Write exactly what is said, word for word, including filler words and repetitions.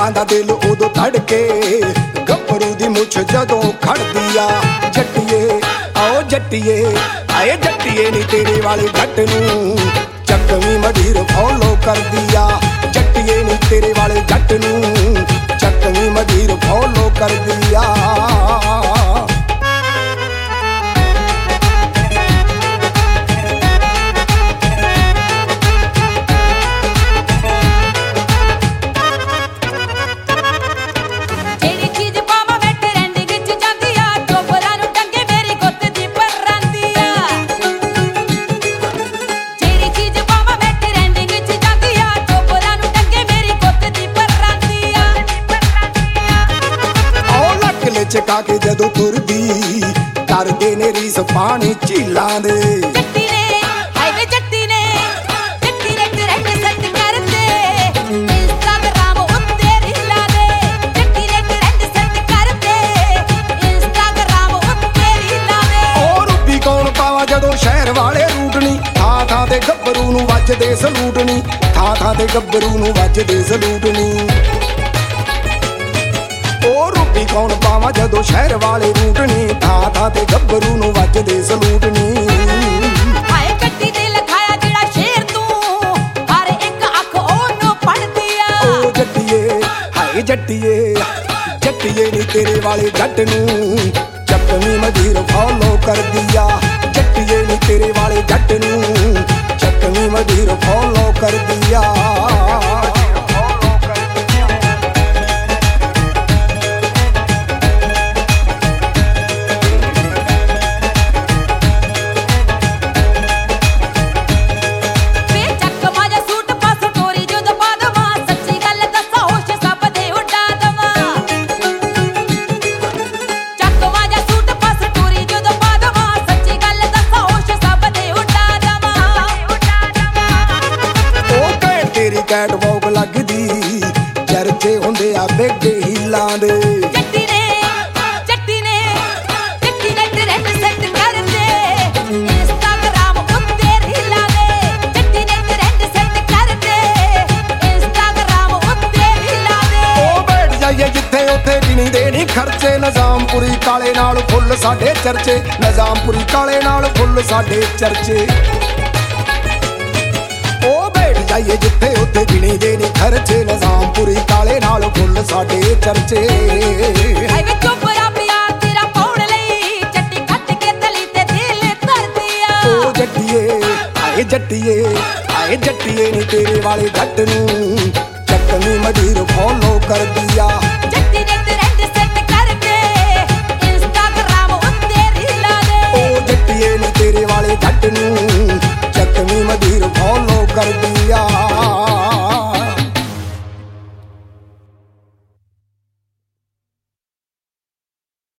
दा दिल उदों धड़के गभरू दी मुछ जदों खड़दी आ जट्टिए आओ जट्टिए आए जट्टिए नी तेरे वाले जट नूं चकवी मधीर फॉलो कर दिया जट्टिए नी तेरे वाले जट नूं चकवी मधीर फॉलो कर दिया। चका के जदों तुरदी करदे ने रीस पानी झीलां दे जट्टी ने हाय वे जट्टी ने जट्टी ने ट्रेंड सेट कर दे इंस्टाग्राम उत्ते रीलां दे जट्टी ने ट्रेंड सेट कर दे इंस्टाग्राम उत्ते रीलां दे ओ रुपी कौन पावा जदों शहर वाले रूटनी थां थां ते गब्बरू नूं वजदे सलूटनी थां थां ते गब्बरू नूं वजदे सलूटनी रूपी कौन पावा जदों शहर वाले रूटनी था था ते गब्बरू नूं वजदे सलूटनी। हाय गड्डी ते लखाया जेड़ा शेर तू हर एक अख ओनू पढ़दी आ ओ जट्टिए हाय जट्टिए जट्टिए नी तेरे वाले जट नूं चकवी मधीर फॉलो कर दिया जट्टिए नी तेरे वाले जट नूं चकवी मधीर फॉलो कर दिया। कैट वॉक लगदी चर्चे हुंदे आ बेगे हीलां दे जट्टी ने जट्टी ने जट्टी ने ट्रेंड सेट कर दे इंस्टाग्राम उत्ते रीलां दे जट्टी ने ट्रेंड सेट कर दे इंस्टाग्राम उत्ते रीलां दे ओ बैठ जाइए जिथे उथे गिनी दे नी खर्चे निजामपुरी काले नाल फुੱਲ साडे चर्चे निजामपुरी काले नाल फुੱਲ साडे चर्चे जाइए जिथे उथे गिनी दे नी खर्चे निजामपुरी काले नाल फुੱਲ साडे चर्चे हाय वे चोपरा पिया तेरा पौड़ लई चट्टी खट के तली ते दिल धरदी आ ओ जट्टिए आए जट्टिए आए जट्टिए नी तेरे वाले जट नूं चकवी मधीर फॉलो कर दिया जट्टी ने